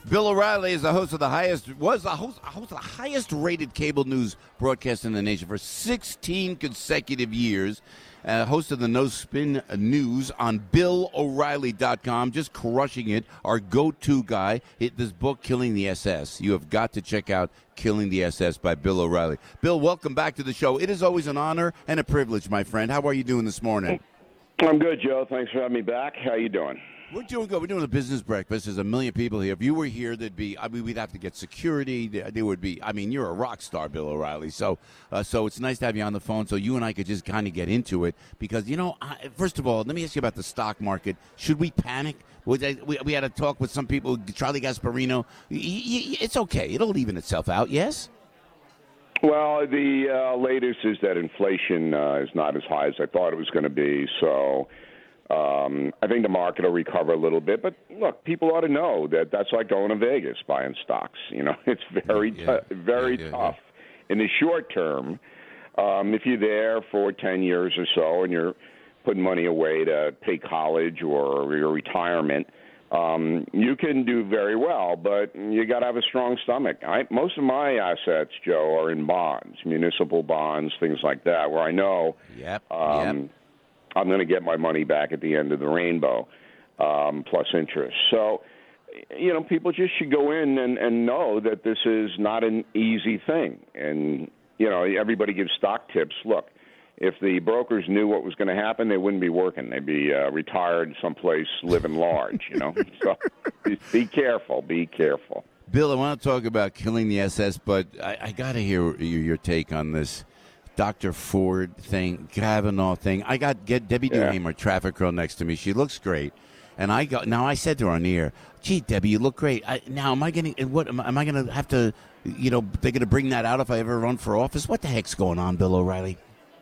Bill O'Reilly is the host of the highest of the highest rated cable news broadcast in the nation for 16 consecutive years. Host of the No Spin News on BillO'Reilly.com, just crushing it. Our go-to guy. This book, Killing the SS. You have got to check out Killing the SS by Bill O'Reilly. Bill, welcome back to the show. It is always an honor and a privilege, my friend. How are you doing this morning? I'm good, Joe. Thanks for having me back. How you doing? We're doing good. We're doing a business breakfast. There's a million people here. If you were here, we'd have to get security. There would be. You're a rock star, Bill O'Reilly. So it's nice to have you on the phone so you and I could just kind of get into it. Because, first of all, let me ask you about the stock market. Should we panic? We had a talk with some people, Charlie Gasparino. It's okay. It'll even itself out, yes? Well, the latest is that inflation is not as high as I thought it was going to be. So I think the market will recover a little bit. But, look, people ought to know that that's like going to Vegas buying stocks. It's very tough. In the short term, if you're there for 10 years or so and you're putting money away to pay college or your retirement, you can do very well, but you got to have a strong stomach. Most of my assets, Joe, are in bonds, municipal bonds, things like that, where I know I'm going to get my money back at the end of the rainbow, plus interest. So, people just should go in and know that this is not an easy thing. And, everybody gives stock tips. Look, if the brokers knew what was going to happen, they wouldn't be working. They'd be retired someplace living large, So be careful. Be careful. Bill, I want to talk about Killing the SS, but I got to hear your take on this Dr. Ford thing, Kavanaugh thing. I got Debbie Duham, our traffic girl, next to me. She looks great. And I said to her on the air, gee, Debbie, you look great. Am I going to have to, they're going to bring that out if I ever run for office? What the heck's going on, Bill O'Reilly?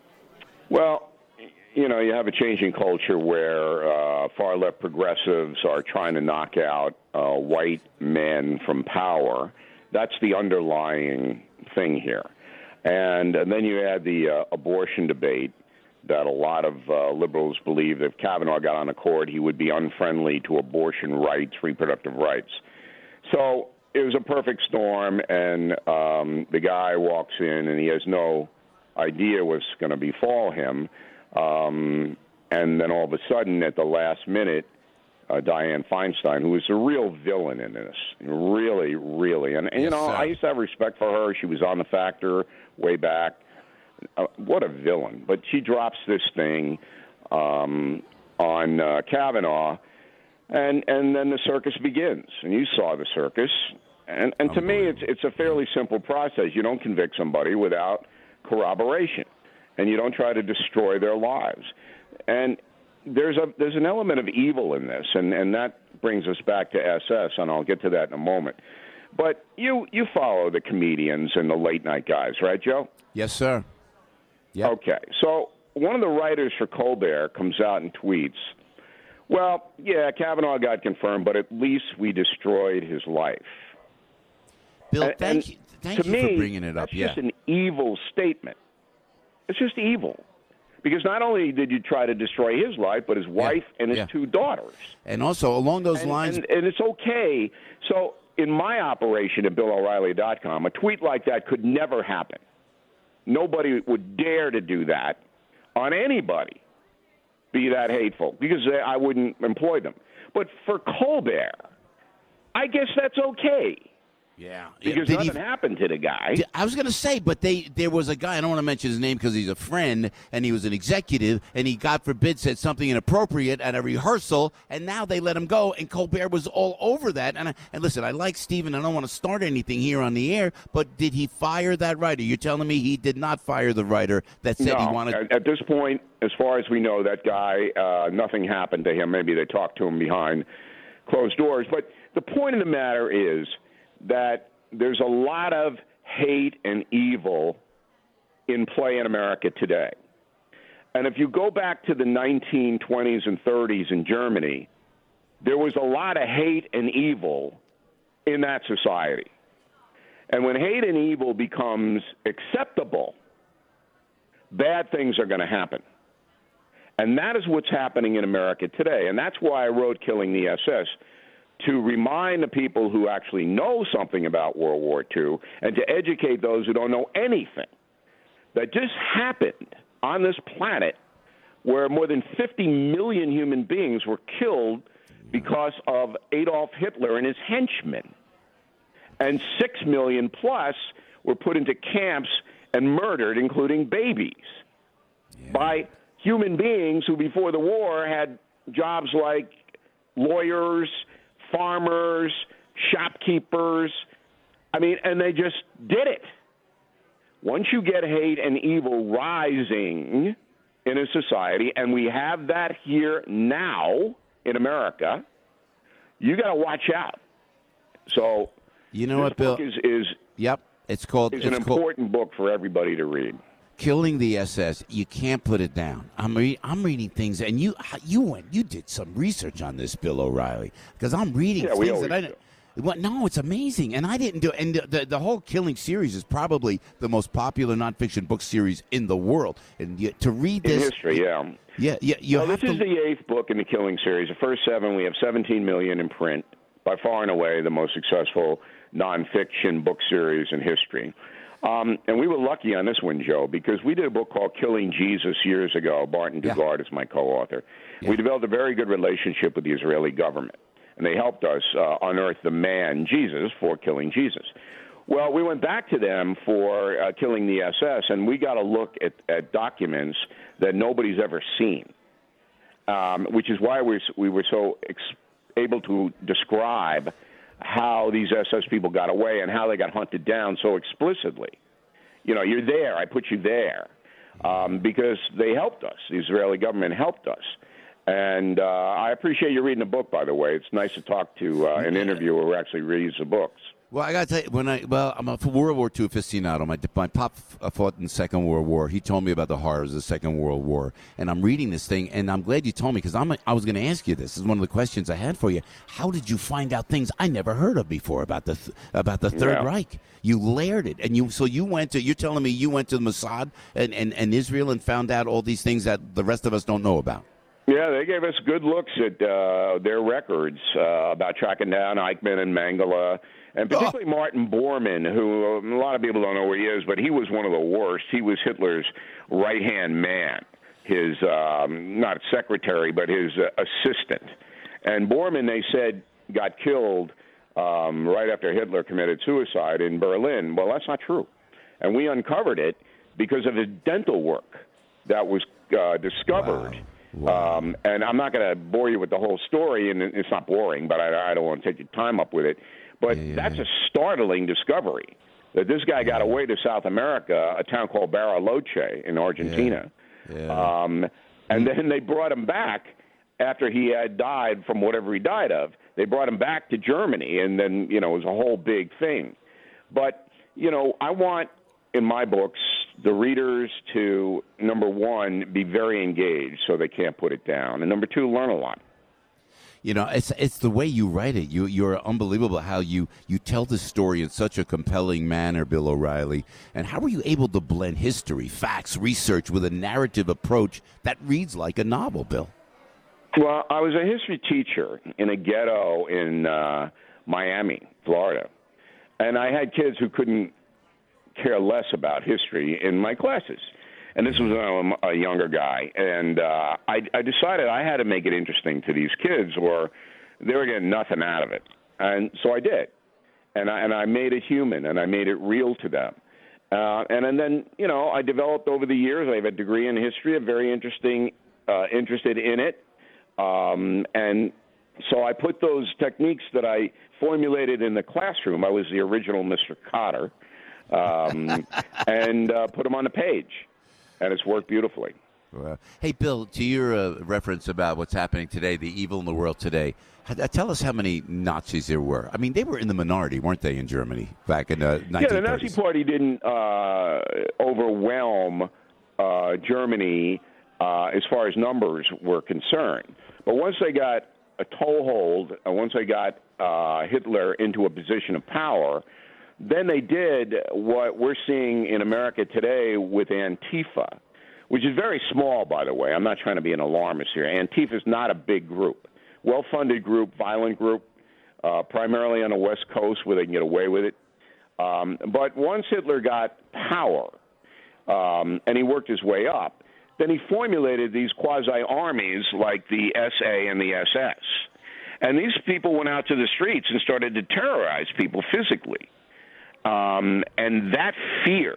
Well, you have a changing culture where far-left progressives are trying to knock out white men from power. That's the underlying thing here. And then you add the abortion debate that a lot of liberals believe that if Kavanaugh got on the court, he would be unfriendly to abortion rights, reproductive rights. So it was a perfect storm, and the guy walks in, and he has no idea what's going to befall him. And then all of a sudden, at the last minute, Dianne Feinstein, who is a real villain in this, really, really. And yes, I used to have respect for her. She was on The Factor way back. What a villain. But she drops this thing on Kavanaugh, and then the circus begins. And you saw the circus. And to me, it's a fairly simple process. You don't convict somebody without corroboration, and you don't try to destroy their lives. And there's an element of evil in this, and that brings us back to SS, and I'll get to that in a moment. But you follow the comedians and the late-night guys, right, Joe? Yes, sir. Yep. Okay, so one of the writers for Colbert comes out and tweets, well, yeah, Kavanaugh got confirmed, but at least we destroyed his life. Bill, thank you for bringing it up. That's just an evil statement. It's just evil. Because not only did you try to destroy his life, but his wife and his two daughters. And also, along those lines... And it's okay. So in my operation at BillO'Reilly.com, a tweet like that could never happen. Nobody would dare to do that on anybody, be that hateful, because I wouldn't employ them. But for Colbert, I guess that's okay. Yeah. Because nothing happened to the guy. I was going to say, but there was a guy, I don't want to mention his name because he's a friend, and he was an executive, and he, God forbid, said something inappropriate at a rehearsal, and now they let him go, and Colbert was all over that. And listen, I like Stephen. I don't want to start anything here on the air, but did he fire that writer? You're telling me he did not fire the writer that said he wanted... At this point, as far as we know, that guy, nothing happened to him. Maybe they talked to him behind closed doors. But the point of the matter is that there's a lot of hate and evil in play in America today. And if you go back to the 1920s and 30s in Germany, there was a lot of hate and evil in that society. And when hate and evil becomes acceptable, bad things are going to happen. And that is what's happening in America today. And that's why I wrote Killing the SS. to remind the people who actually know something about World War II and to educate those who don't know anything that just happened on this planet where more than 50 million human beings were killed because of Adolf Hitler and his henchmen. And 6 million plus were put into camps and murdered, including babies, by human beings who before the war had jobs like lawyers, farmers, shopkeepers. I mean, and they just did it. Once you get hate and evil rising in a society, and we have that here now in America, you got to watch out. So, you know what, Bill? Yep, it's called. It's an important book for everybody to read. Killing the SS. You can't put it down. I'm reading things, and you did some research on this, Bill O'Reilly, because I'm reading things that I didn't. No, it's amazing, and I didn't do. And the whole Killing series is probably the most popular nonfiction book series in the world. And to read this in history, yeah. This is the 8th book in the Killing series. The first 7, we have 17 million in print. By far and away, the most successful nonfiction book series in history. And we were lucky on this one, Joe, because we did a book called Killing Jesus years ago. Barton Dugard is my co-author. Yeah. We developed a very good relationship with the Israeli government, and they helped us unearth the man, Jesus, for Killing Jesus. Well, we went back to them for Killing the SS, and we got a look at documents that nobody's ever seen, which is why we were so able to describe how these SS people got away and how they got hunted down so explicitly. You know, you're there. I put you there because they helped us. The Israeli government helped us. And I appreciate you reading the book, by the way. It's nice to talk to an interviewer who actually reads the books. Well, I got to tell you, I'm a World War II aficionado. My pop fought in the Second World War. He told me about the horrors of the Second World War. And I'm reading this thing, and I'm glad you told me, because I was going to ask you this. This is one of the questions I had for you. How did you find out things I never heard of before about the Third Reich? You layered it. And you're telling me you went to the Mossad and Israel and found out all these things that the rest of us don't know about. Yeah, they gave us good looks at their records about tracking down Eichmann and Mengele, and particularly Martin Bormann, who a lot of people don't know where he is, but he was one of the worst. He was Hitler's right-hand man, his not secretary, but his assistant. And Bormann, they said, got killed right after Hitler committed suicide in Berlin. Well, that's not true. And we uncovered it because of his dental work that was discovered. Wow. Wow. And I'm not going to bore you with the whole story, and it's not boring, but I don't want to take your time up with it. But that's a startling discovery, that this guy got away to South America, a town called Bariloche in Argentina. And then they brought him back after he had died from whatever he died of. They brought him back to Germany, and then, it was a whole big thing. But, I want, in my books, the readers to, number one, be very engaged so they can't put it down, and number two, learn a lot. It's the way you write it. You're unbelievable how you tell the story in such a compelling manner, Bill O'Reilly. And how are you able to blend history, facts, research with a narrative approach that reads like a novel, Bill? Well, I was a history teacher in a ghetto in Miami, Florida, and I had kids who couldn't care less about history in my classes. And this was a younger guy. And I decided I had to make it interesting to these kids or they were getting nothing out of it. And so I did. And I made it human, and I made it real to them. And then, I developed over the years. I have a degree in history. I'm very interested in it. And so I put those techniques that I formulated in the classroom. I was the original Mr. Cotter. And put them on the page, and it's worked beautifully. Hey, Bill, to your reference about what's happening today, the evil in the world today, tell us how many Nazis there were. I mean, they were in the minority, weren't they, in Germany back in the 1930s? Yeah, the Nazi Party didn't overwhelm Germany as far as numbers were concerned. But once they got a toehold, once they got Hitler into a position of power, then they did what we're seeing in America today with Antifa, which is very small, by the way. I'm not trying to be an alarmist here. Antifa is not a big group. Well-funded group, violent group, primarily on the West Coast where they can get away with it. But once Hitler got power, and he worked his way up, then he formulated these quasi-armies like the SA and the SS. And these people went out to the streets and started to terrorize people physically. And that fear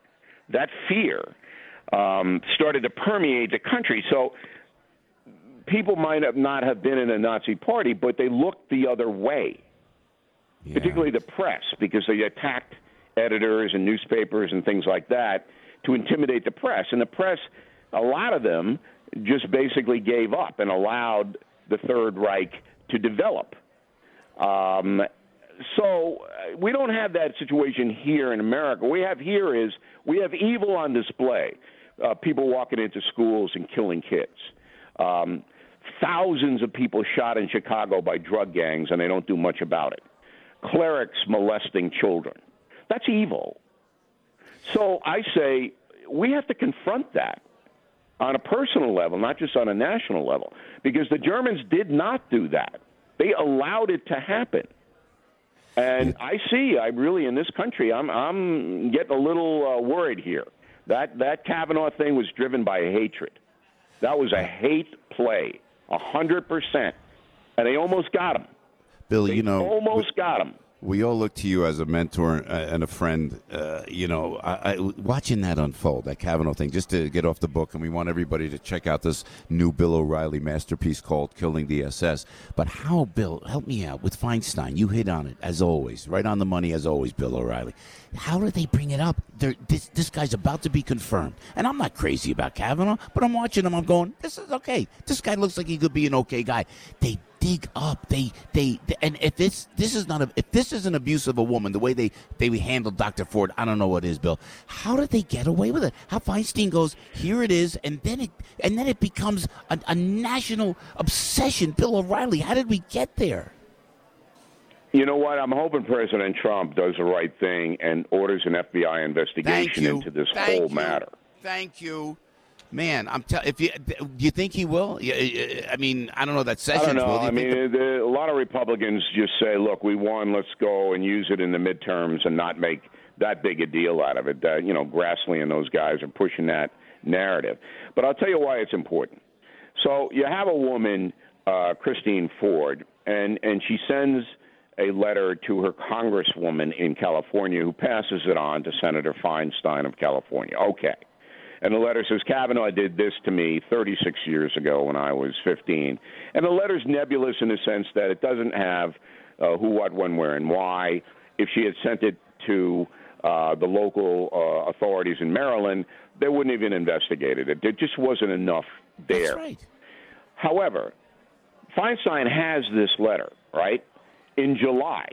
started to permeate the country. So people might not have been in a Nazi party, but they looked the other way, particularly the press, because they attacked editors and newspapers and things like that to intimidate the press. And the press, a lot of them just basically gave up and allowed the Third Reich to develop. So we don't have that situation here in America. What we have here is we have evil on display, people walking into schools and killing kids. Thousands of people shot in Chicago by drug gangs, and they don't do much about it. Clerics molesting children. That's evil. So I say we have to confront that on a personal level, not just on a national level, because the Germans did not do that. They allowed it to happen. And I really, in this country, I'm getting a little worried here. That Kavanaugh thing was driven by hatred. That was a hate play, 100%. And they almost got him. Bill, almost got him. We all look to you as a mentor and a friend. Watching that unfold, that Kavanaugh thing, just to get off the book, and we want everybody to check out this new Bill O'Reilly masterpiece called Killing the SS. But how, Bill, help me out with Feinstein. You hit on it, as always, right on the money, as always, Bill O'Reilly. How do they bring it up? This guy's about to be confirmed. And I'm not crazy about Kavanaugh, but I'm watching him. I'm going, this is okay. This guy looks like he could be an okay guy. They dig up. And if this is an abuse of a woman, the way they handled Dr. Ford, I don't know what is, Bill. How did they get away with it? How Feinstein goes, here it is, and then it becomes a national obsession. Bill O'Reilly, how did we get there? You know what? I'm hoping President Trump does the right thing and orders an FBI investigation into this whole matter. Thank you. Man, do you think he will? I mean, I don't know that Sessions will. I don't know. A lot of Republicans just say, look, we won, let's go and use it in the midterms and not make that big a deal out of it. Grassley and those guys are pushing that narrative. But I'll tell you why it's important. So you have a woman, Christine Ford, and she sends a letter to her congresswoman in California who passes it on to Senator Feinstein of California. Okay. And the letter says, Kavanaugh did this to me 36 years ago when I was 15. And the letter's nebulous in the sense that it doesn't have who, what, when, where, and why. If she had sent it to the local authorities in Maryland, they wouldn't even investigated it. There just wasn't enough there. That's right. However, Feinstein has this letter, right, in July.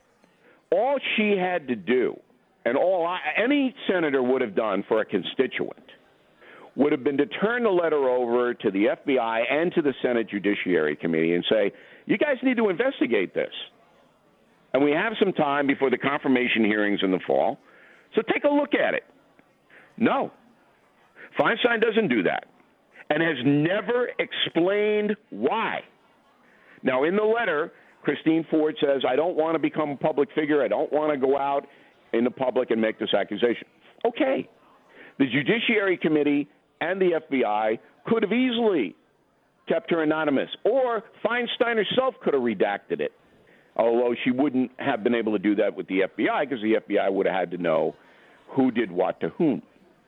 All she had to do, and any senator would have done for a constituent, would have been to turn the letter over to the FBI and to the Senate Judiciary Committee and say, you guys need to investigate this. And we have some time before the confirmation hearings in the fall, so take a look at it. No. Feinstein doesn't do that and has never explained why. Now, in the letter, Christine Ford says, I don't want to become a public figure. I don't want to go out in the public and make this accusation. Okay. The Judiciary Committee and the FBI could have easily kept her anonymous, or Feinstein herself could have redacted it, although she wouldn't have been able to do that with the FBI because the FBI would have had to know who did what to whom.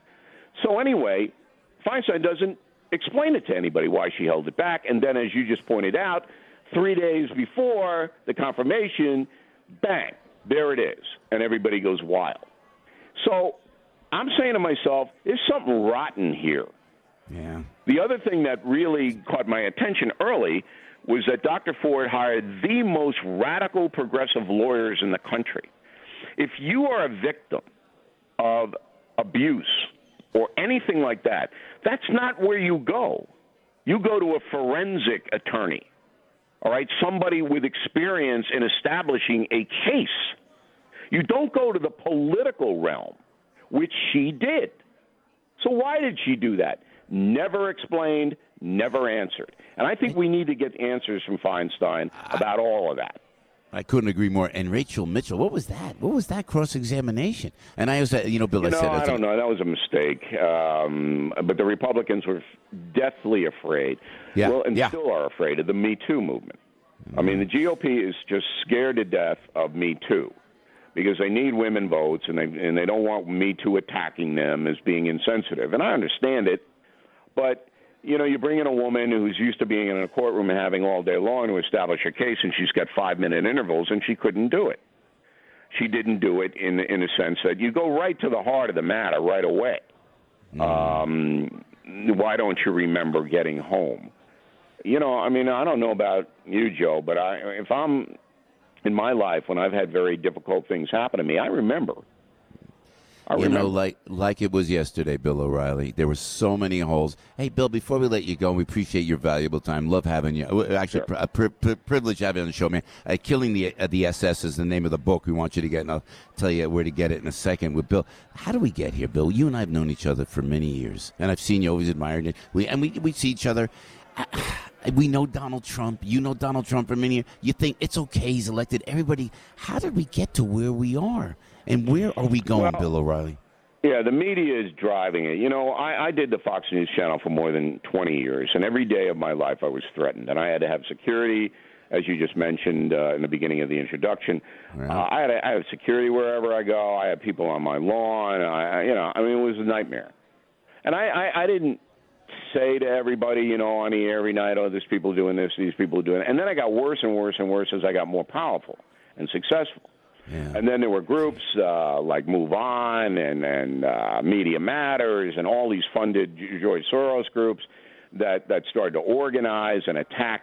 So anyway, Feinstein doesn't explain it to anybody why she held it back, and then, as you just pointed out, 3 days before the confirmation, bang, there it is, and everybody goes wild. So I'm saying to myself, there's something rotten here. Yeah. The other thing that really caught my attention early was that Dr. Ford hired the most radical progressive lawyers in the country. If you are a victim of abuse or anything like that, that's not where you go. You go to a forensic attorney, all right, somebody with experience in establishing a case. You don't go to the political realm, which she did. So why did she do that? Never explained, never answered. And I think we need to get answers from Feinstein about all of that. I couldn't agree more. And Rachel Mitchell, what was that? What was that cross-examination? And I was, Bill, I said, I don't know. That was a mistake. But the Republicans were deathly afraid, still are afraid of the Me Too movement. I mean, the GOP is just scared to death of Me Too because they need women votes, and they don't want Me Too attacking them as being insensitive. And I understand it, but you bring in a woman who's used to being in a courtroom and having all day long to establish a case, and she's got 5-minute intervals, and she couldn't do it. She didn't do it in a sense that you go right to the heart of the matter right away. Why don't you remember getting home? I mean, I don't know about you, Joe, but if I'm in my life when I've had very difficult things happen to me, I remember. Like it was yesterday, Bill O'Reilly. There were so many holes. Hey, Bill, before we let you go, we appreciate your valuable time. Love having you. Actually, sure. a privilege having you on the show, man. Killing the SS is the name of the book we want you to get, and I'll tell you where to get it in a second with Bill. How do we get here, Bill? You and I have known each other for many years, and I've seen you, always admired it. We see each other. We know Donald Trump. You know Donald Trump for many years. You think it's okay, he's elected. Everybody, how did we get to where we are? And where are we going, Bill O'Reilly? Yeah, the media is driving it. I did the Fox News channel for more than 20 years, and every day of my life I was threatened. And I had to have security, as you just mentioned in the beginning of the introduction. I had security wherever I go. I had people on my lawn. It was a nightmare. And I didn't say to everybody, on the air every night, oh, there's people doing this, these people doing it. And then I got worse and worse and worse as I got more powerful and successful. Yeah. And then there were groups like Move On and Media Matters and all these funded George Soros groups that started to organize and attack.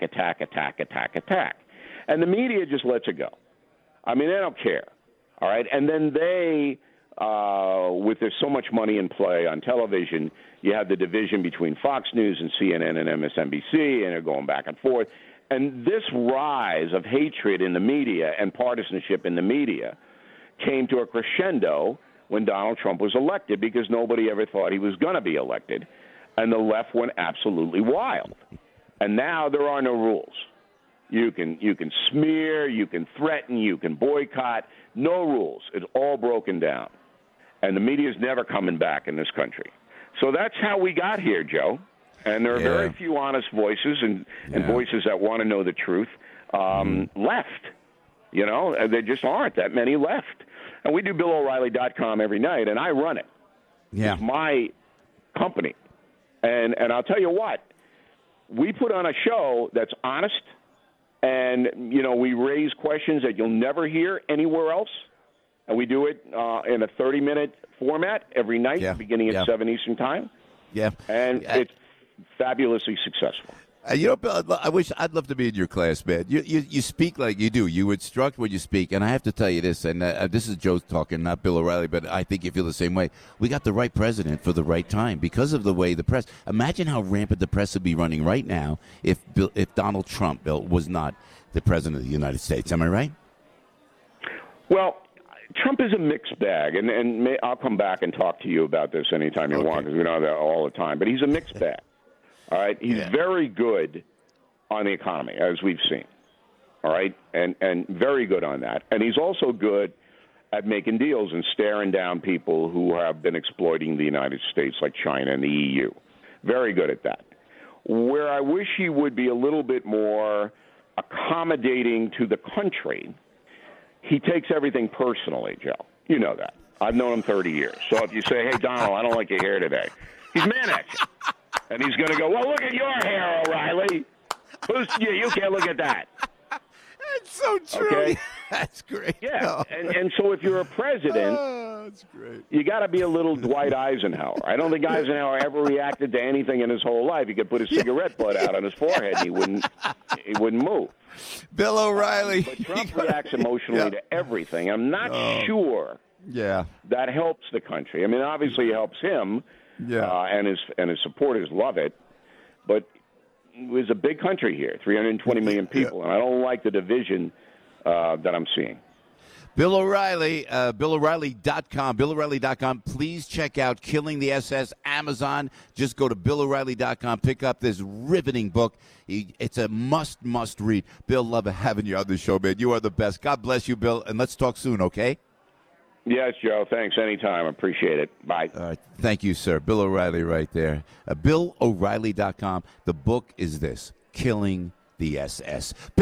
And the media just lets it go. I mean, they don't care. All right. And then they, there's so much money in play on television, you have the division between Fox News and CNN and MSNBC, and they're going back and forth. And this rise of hatred in the media and partisanship in the media came to a crescendo when Donald Trump was elected because nobody ever thought he was going to be elected. And the left went absolutely wild. And now there are no rules. You can smear, you can threaten, you can boycott. No rules. It's all broken down. And the media is never coming back in this country. So that's how we got here, Joe. And there are very few honest voices and voices that want to know the truth left. There just aren't that many left. And we do BillO'Reilly.com every night, and I run it. Yeah. It's my company. And I'll tell you what, we put on a show that's honest, and, we raise questions that you'll never hear anywhere else. And we do it in a 30-minute format every night, beginning at 7 Eastern Time. Yeah. And it's fabulously successful. Bill, I'd love to be in your class, man. You speak like you do. You instruct when you speak, and I have to tell you this, and this is Joe talking, not Bill O'Reilly, but I think you feel the same way. We got the right president for the right time because of the way the press. Imagine how rampant the press would be running right now if Donald Trump, Bill, was not the president of the United States. Am I right? Well, Trump is a mixed bag, and I'll come back and talk to you about this anytime you want because we know that all the time. But he's a mixed bag. All right, he's very good on the economy, as we've seen. All right, and very good on that. And he's also good at making deals and staring down people who have been exploiting the United States, like China and the EU. Very good at that. Where I wish he would be a little bit more accommodating to the country, he takes everything personally, Joe. You know that. I've known him 30 years. So if you say, hey, Donald, I don't like your hair today, he's mad at you. And he's going to go, well, look at your hair, O'Reilly. You can't look at that. That's so true. Okay? That's great. Yeah. And so if you're a president, that's great. You got to be a little Dwight Eisenhower. I don't think Eisenhower ever reacted to anything in his whole life. He could put his cigarette butt out on his forehead and he wouldn't move. Bill O'Reilly. But Trump reacts emotionally to everything. I'm not sure that helps the country. I mean, obviously it helps him. And his supporters love it, but it was a big country here, 320 million people, and I don't like the division that I'm seeing. Bill O'Reilly, BillO'Reilly.com. BillO'Reilly.com. Please check out Killing the SS. Amazon. Just go to BillO'Reilly.com. Pick up this riveting book. It's a must read. Bill, love having you on the show, man. You are the best. God bless you, Bill, and let's talk soon, okay? Yes, Joe. Thanks. Anytime. Appreciate it. Bye. All right. Thank you, sir. Bill O'Reilly right there. BillO'Reilly.com. The book is this, Killing the SS.